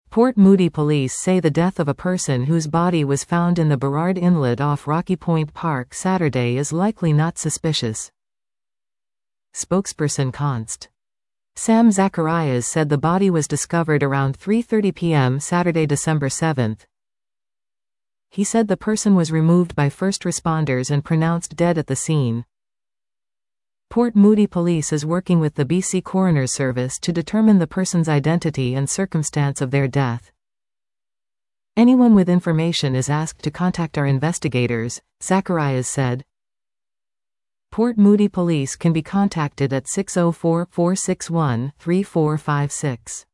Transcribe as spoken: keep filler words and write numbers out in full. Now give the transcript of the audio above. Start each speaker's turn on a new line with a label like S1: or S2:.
S1: Port Moody police say the death of a person whose body was found in the Burrard Inlet off Rocky Point Park Saturday is likely not suspicious. Spokesperson Const. Sam Zacharias said the body was discovered around three thirty p m Saturday, December seventh. He said the person was removed by first responders and pronounced dead at the scene. Port Moody police is working with the B C Coroner's Service to determine the person's identity and circumstance of their death. Anyone with information is asked to contact our investigators, Zacharias said. Port Moody police can be contacted at six oh four, four six one, three four five six.